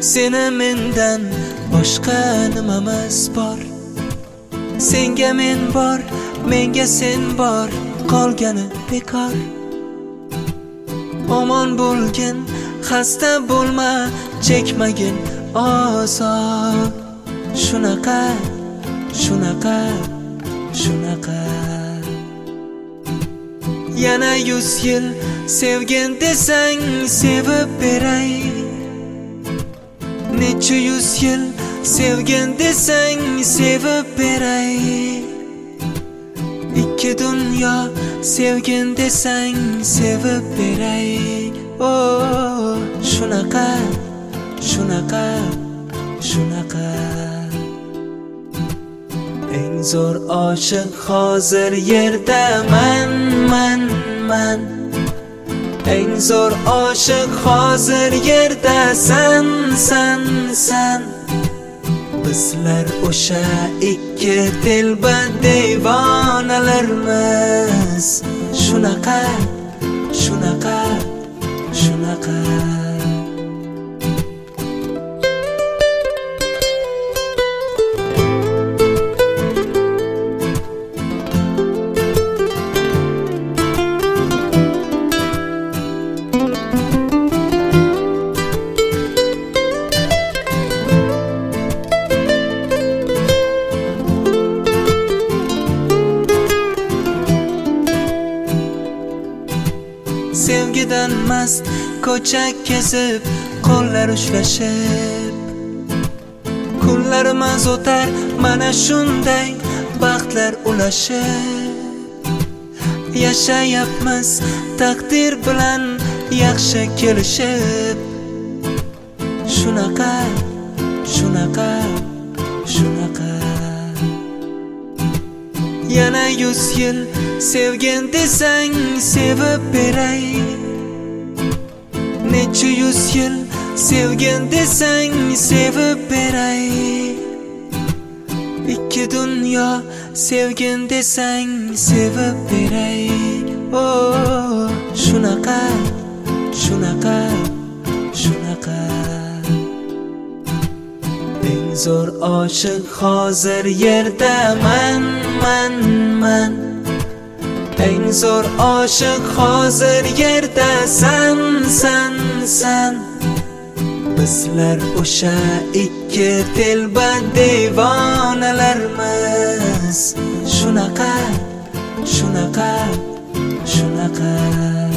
Seni mendan boshqa nimamiz bor? Senga men bor, menga sen bor, qolgani bekor. Omon bo'lgin, xasta bo'lma, chekmagin azor. Shunaqa, shunaqa, shunaqa. Yana 100 yil sevgin desang sevib beray. Necha 100 yil sevgin desang sevib beray. Ikki dunyo sevgin desang sevib beray. Oh, shunaqa, shunaqa, shunaqa. Eng zo'r oshiq hozir yerda man. Eng zo'r oshiq hozir yerda san. Bizlar o'sha ikki telba devonalarmiz. Shunaqa, shunaqa, shunaqa. Sevgidan mast ko'cha kezib, qo'llar ushlashib, kunlarimiz o'tar mana shunday baxtlar ulashib. Yashayapmiz taqdir bilan yaxshi kelishib. Shunaqa, shunaqa, shunaqa. Yana 100 yil sevgin desang sevib beray. Necha 100 yil sevgin desang sevib beray. Ikki dunyo sevgin desang sevib beray. Oh, shunaqa, shunaqa, shunaqa. Eng zo'r oshiq hozir yerda man. Eng zo'r oshiq hozir yerda san. Bizlar o'sha ikki telba devonalarmiz. Shunaqa, shunaqa, shunaqa.